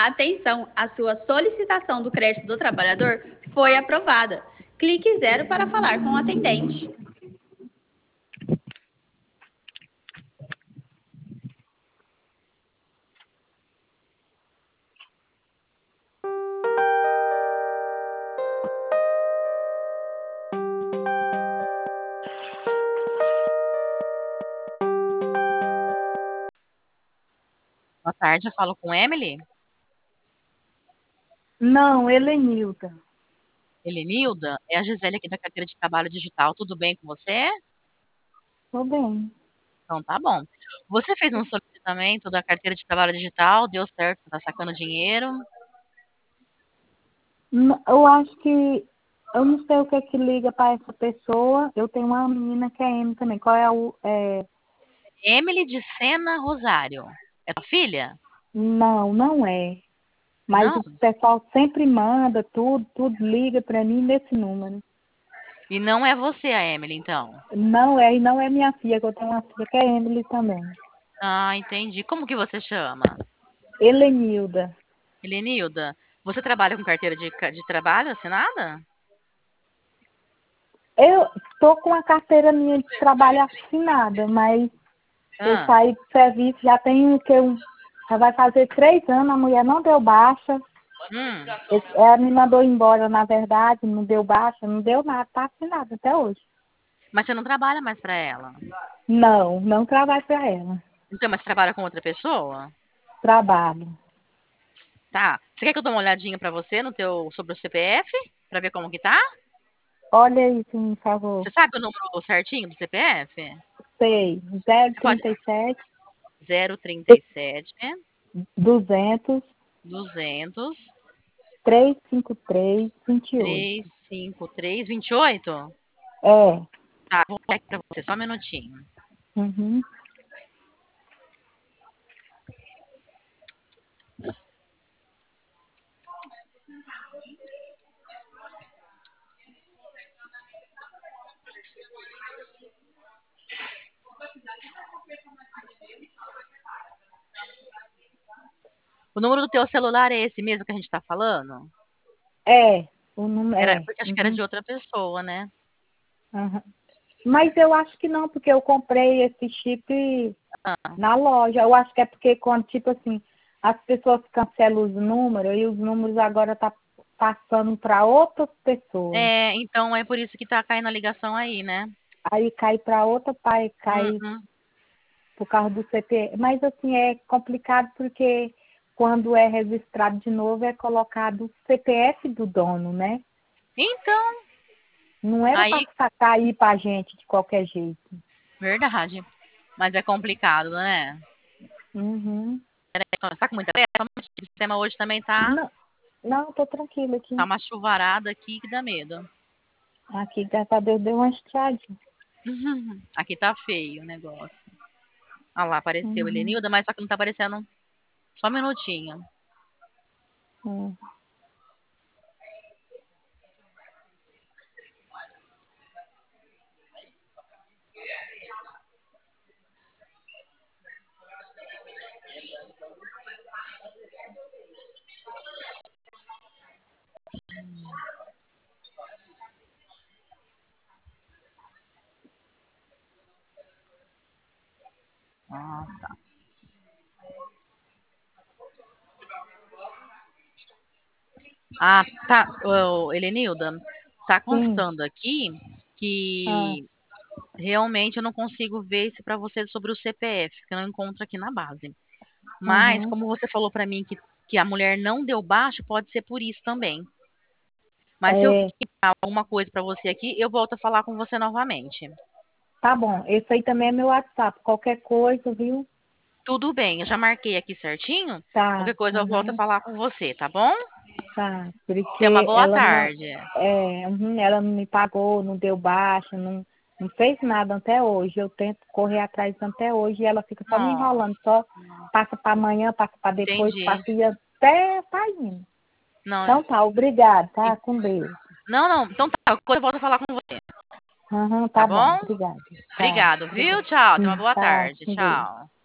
Atenção, a sua solicitação do crédito do trabalhador foi aprovada. Clique 0 para falar com o atendente. Boa tarde, eu falo com Emily. Não, Helenilda. Helenilda, é a Gisele aqui da carteira de trabalho digital. Tudo bem com você? Tô bem. Então tá bom. Você fez um solicitamento da carteira de trabalho digital, deu certo, tá sacando dinheiro. Eu acho que. Eu não sei o que é que liga para essa pessoa. Eu tenho uma menina que é M também. Qual é o. Emily de Sena Rosário. É tua filha? Não, não é. Mas Não? o pessoal sempre manda tudo liga para mim nesse número. E não é você a Emily, então? Não é, e não é minha filha, que eu tenho uma filha que é Emily também. Ah, entendi. Como que você chama? Helenilda. Helenilda, você trabalha com carteira de trabalho assinada? Eu tô com a carteira minha de trabalho assinada, mas eu Ah, saí do serviço já tem já vai fazer 3 anos, a mulher não deu baixa. hum. Ela me mandou embora, na verdade, não deu baixa, não deu nada, tá assinada até hoje. Mas você não trabalha mais pra ela? Não, não trabalho para ela. Então, mas você trabalha com outra pessoa? Trabalho. Tá. Você quer que eu dê uma olhadinha pra você no teu sobre o CPF? Pra ver como que tá? Olha aí, por favor. Você sabe o número certinho do CPF? Sei, Você pode 037 037 200 200 353 28. 353 28? É. Tá, vou pegar aqui pra você, só um minutinho. Uhum. O número do teu celular é esse mesmo que a gente tá falando? É, o número Era, é. porque acho que era Uhum. de outra pessoa, né? Uhum. Mas eu acho que não, porque eu comprei esse chip Ah, na loja. Eu acho que é porque quando, tipo assim, as pessoas cancelam os números e os números agora tá passando para outras pessoas. então é por isso que tá caindo a ligação aí, né? Aí cai para outra pai, cai Uhum. por causa do CP. Mas assim, é complicado porque quando é registrado de novo é colocado o CPF do dono, né? Então, Não era aí, para sacar aí para gente de qualquer jeito. verdade. Mas é complicado, né? Uhum. Você tá com muita pressa? O sistema hoje também tá, Não, não, tô tranquila aqui. tá uma chuvarada aqui que dá medo. Aqui, graças a Deus, deu uma estradinha. Aqui tá feio o negócio. Ah lá, apareceu Uhum. Helenilda, mas só que não tá aparecendo. Só um minutinho. Uhum. Ah, tá. Ah, tá. Helenilda, tá Sim. constando aqui Ah, que realmente eu não consigo ver isso pra você sobre o CPF, que eu não encontro aqui na base. Mas, uhum. como você falou pra mim que a mulher não deu baixo, pode ser por isso também. Mas se eu É, ficar alguma coisa pra você aqui, eu volto a falar com você novamente. tá bom. Esse aí também é meu WhatsApp. Qualquer coisa, viu? Tudo bem, eu já marquei aqui certinho. Tá. Qualquer coisa eu volto a Uhum. falar com você, tá bom? Tá. Tenha uma Porque boa ela não, tarde. ela não me pagou, não deu baixa, não fez nada até hoje. Eu tento correr atrás até hoje e ela fica só me Nossa, enrolando, só passa para amanhã, passa para depois, entendi. passa e até tá indo. Não, Então tá, obrigado, tá? Com Deus. não. Então tá, qualquer coisa eu volto a falar com você, Uhum, tá tá bom, bom? obrigado. Tá, Obrigado, viu? obrigado. Tchau, tenha uma boa Tá, tarde. com Deus. Tchau.